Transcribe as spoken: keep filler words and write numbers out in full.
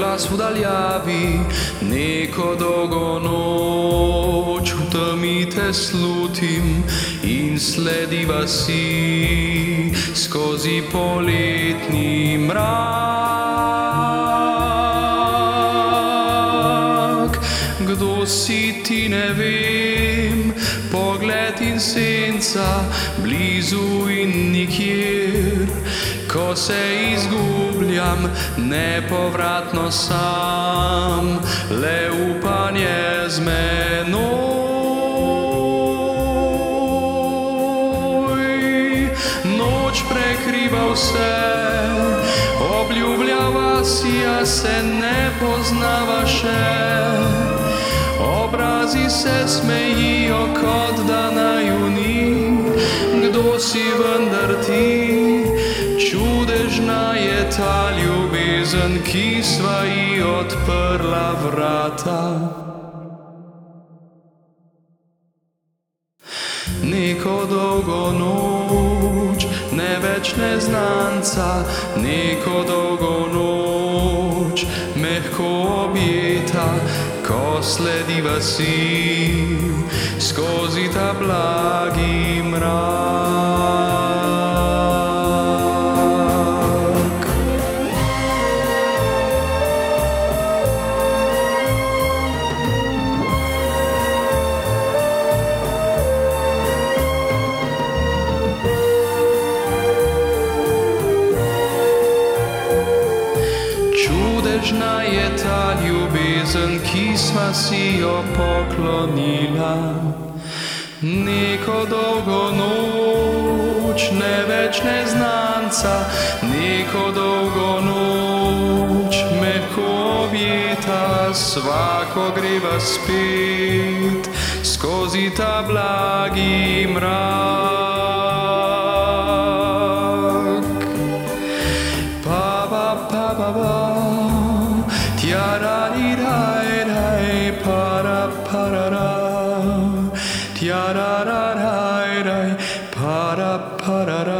sa udaljavi, neko dolgo noč v temi te slutim in slediva si skozi poletni mrak. Kdo si ti, ne vem, pogled in senca, blizu in nikjer. Ko se izgubljam, nepovratno sam, le upanje z menoj. Noč prekriva vse, obljubljava si, a se ne poznava še. Obrazi se smejijo, kot da naju ni. Kdo si vendar ti? Čudežna je ta ljubezen, ki sva ji odprla vrata. Neko dolgo noč, ne več neznanca, neko dolgo noč, mehko objeta, ko slediva si skozi ta blagi mrak. Čudežna je ta ljubezen, ki sva si jo poklonila. Neko dolgo noč, ne več neznanca, neko dolgo noč, mehko objeta, svako greva spet skozi ta blagi mrak. Pa pa pa pa pa, tja-ra-di-daj-daj, pa-ra-pa-ra-ra, tja-ra-ra-daj-daj, pa-ra-pa-ra-ra.